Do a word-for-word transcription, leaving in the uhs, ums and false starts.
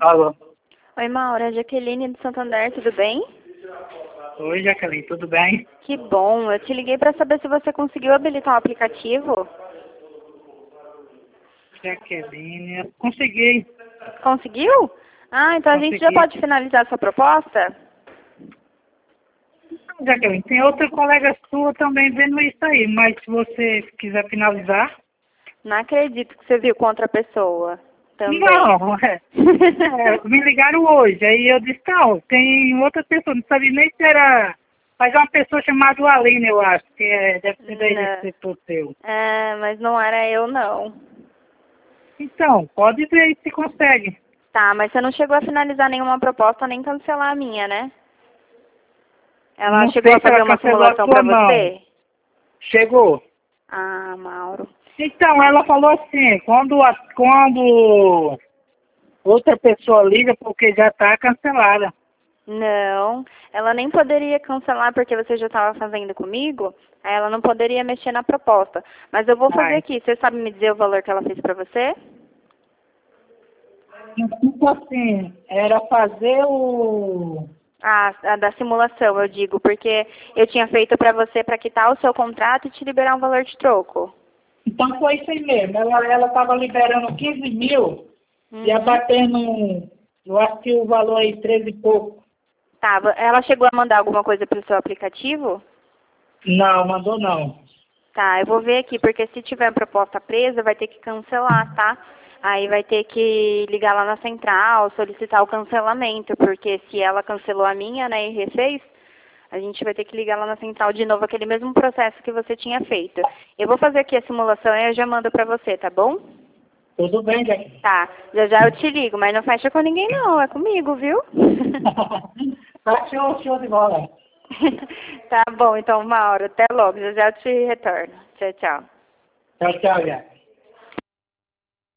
Alô. Oi, Maura, Jaqueline do Santander, tudo bem? Oi, Jaqueline, tudo bem? Que bom, eu te liguei para saber se você conseguiu habilitar o aplicativo. Jaqueline, eu consegui. Conseguiu? Ah, então a gente já Consegui. pode finalizar sua proposta? Jaqueline, tem outra colega sua também vendo isso aí, mas se você quiser finalizar... Não acredito que você viu com outra pessoa também. Não, é, é, me ligaram hoje, aí eu disse, não, tem outra pessoa, não sabia nem se era... Mas é uma pessoa chamada Aline, eu acho, que é, deve ser daí desse setor seu. É, mas não era eu, não. Então, pode ver aí se consegue. Tá, mas você não chegou a finalizar nenhuma proposta nem cancelar a minha, né? Ela Não chegou sei a se ela fazer uma cancelou a simulação sua, para não. você? Chegou. Ah, Mauro. Então, ela falou assim, quando, a, quando outra pessoa liga porque já está cancelada. Não, ela nem poderia cancelar porque você já estava fazendo comigo, aí ela não poderia mexer na proposta. Mas eu vou fazer Ai. aqui, você sabe me dizer o valor que ela fez para você? Tipo assim, era fazer o... Ah, a da simulação, eu digo, porque eu tinha feito para você para quitar o seu contrato e te liberar um valor de troco. Então foi isso aí mesmo, ela ela estava liberando quinze mil, Uhum. ia batendo, eu acho que o valor aí treze e pouco. Tava. Ela chegou a mandar alguma coisa para o seu aplicativo? Não, mandou não. Tá, eu vou ver aqui, porque se tiver proposta presa, vai ter que cancelar, tá? Aí vai ter que ligar lá na central, solicitar o cancelamento, porque se ela cancelou a minha, né, e refez, a gente vai ter que ligar lá na central de novo, aquele mesmo processo que você tinha feito. Eu vou fazer aqui a simulação e eu já mando pra você, tá bom? Tudo bem, Jack? Tá, já já eu te ligo, mas não fecha com ninguém não, é comigo, viu? Tá show, show de bola. Tá bom, então, Mauro, até logo, já já eu te retorno. Tchau, tchau. Tchau, tchau, Jack.